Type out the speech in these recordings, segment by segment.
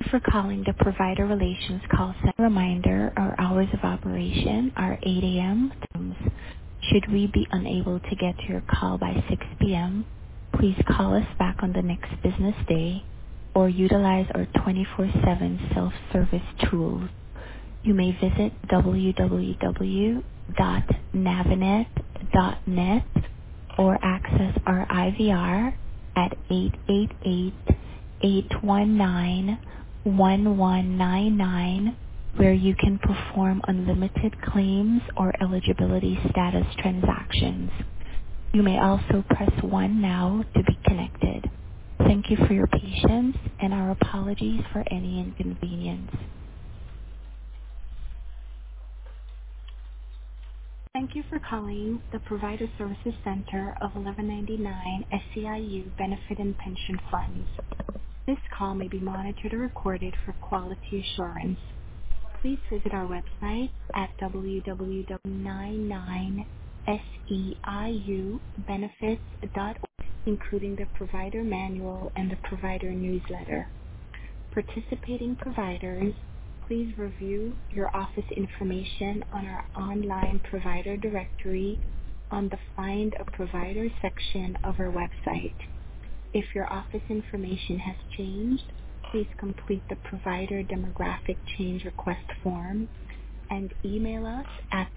for calling the Provider Relations Call Center. Reminder, our hours of operation are 8 a.m. Should we be unable to get to your call by 6 p.m., please call us back on the next business day or utilize our 24/7 self-service tools. You may visit www.navinet.net or access our IVR at 888-819-1199, where you can perform unlimited claims or eligibility status transactions. You may also press 1 now to be connected. Thank you for your patience and our apologies for any inconvenience. Thank you for calling the Provider Services Center of 1199 SCIU Benefit and Pension Funds. This call may be monitored or recorded for quality assurance. Please visit our website at www.99seiubenefits.org, including the provider manual and the provider newsletter. Participating providers, please review your office information on our online provider directory on the Find a Provider section of our website. If your office information has changed, please complete the provider demographic change request form and email us at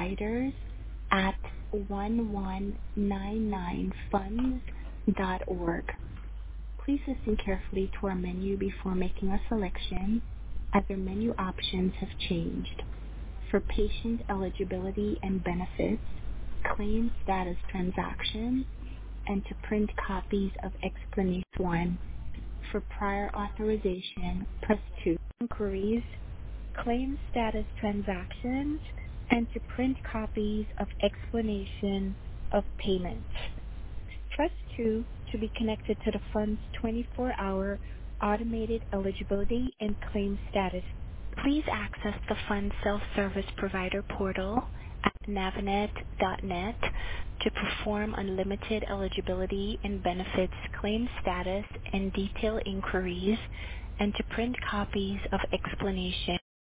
providers@1199funds.org. Please listen carefully to our menu before making a selection, as our menu options have changed. For patient eligibility and benefits, claim status transactions, and to print copies of Explanation 1. For prior authorization, press 2. Inquiries, claim status transactions, and to print copies of explanation of payments. Press 2 to be connected to the fund's 24-hour automated eligibility and claim status. Please access the fund's self-service provider portal at navinet.net to perform unlimited eligibility and benefits claim status and detail inquiries, and to print copies of explanation